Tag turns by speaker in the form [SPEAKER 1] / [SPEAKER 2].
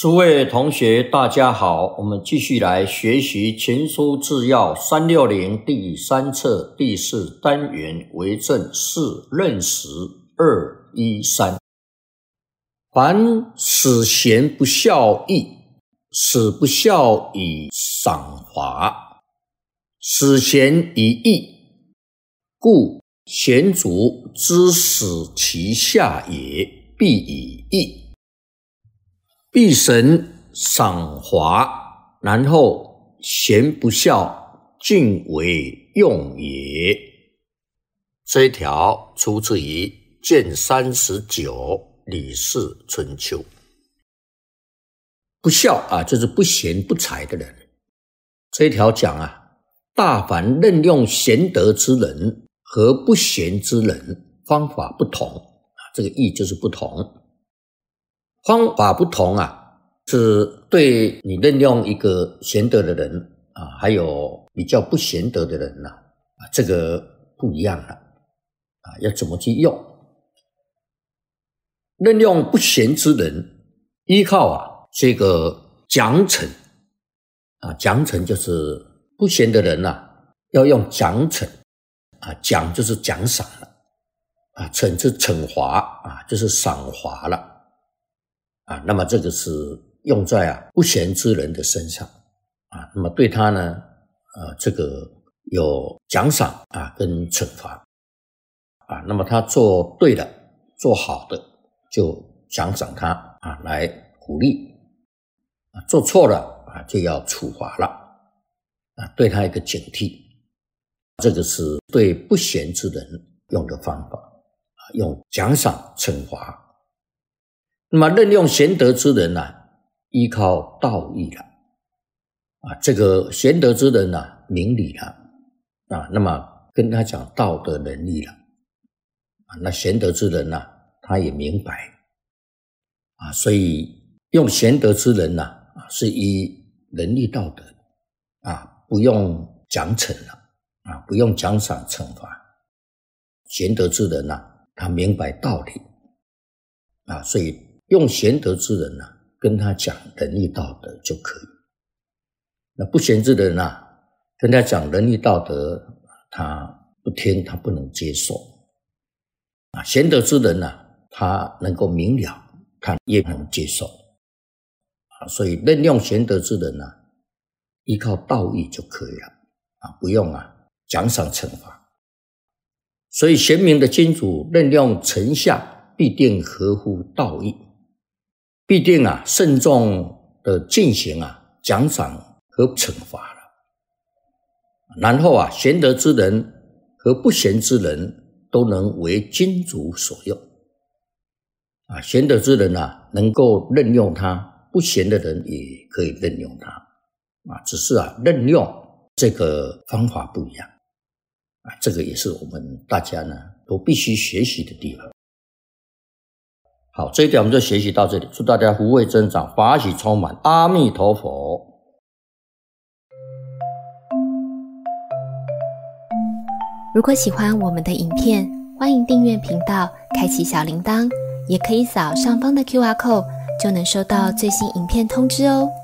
[SPEAKER 1] 诸位同学大家好，我们继续来学习情书治要360第3册第4单元为政4任时213。凡使贤不孝义，使不孝以赏罚，使贤以义，故贤主之使其下也，必以义。必神赏罚，然后贤不孝，尽为用也。这一条出自于卷39李氏春秋。不孝就是不贤不才的人。这一条讲大凡任用贤德之人和不贤之人方法不同这个义就是不同。方法不同是对你任用一个贤德的人还有比较不贤德的人这个不一样了要怎么去用？任用不贤之人，依靠这个奖惩奖惩就是不贤的人要用奖惩奖就是奖赏了惩是惩罚就是赏罚了那么这个是用在不贤之人的身上那么对他呢这个有奖赏跟惩罚那么他做对的做好的就奖赏他来鼓励做错了就要处罚了对他一个警惕。这个是对不贤之人用的方法用奖赏惩罚。那么任用贤德之人依靠道义了这个贤德之人明理了那么跟他讲道德能力了那贤德之人他也明白所以用贤德之人是依能力道德不用奖惩了不用奖赏惩罚。贤德之人他明白道理所以用贤德之人跟他讲仁义道德就可以。那不贤之人跟他讲仁义道德他不听，他不能接受贤德之人他能够明了，他也能接受所以任用贤德之人依靠道义就可以了不用奖赏惩罚。所以贤明的君主任用臣下必定合乎道义，必定慎重的进行奖赏和惩罚了。然后贤德之人和不贤之人都能为君主所用贤德之人能够任用他，不贤的人也可以任用他只是任用这个方法不一样这个也是我们大家都必须学习的地方。好，这一点我们就学习到这里，祝大家福慧增长，法喜充满，阿弥陀佛。
[SPEAKER 2] 如果喜欢我们的影片，欢迎订阅频道，开启小铃铛，也可以扫上方的 QR code， 就能收到最新影片通知哦。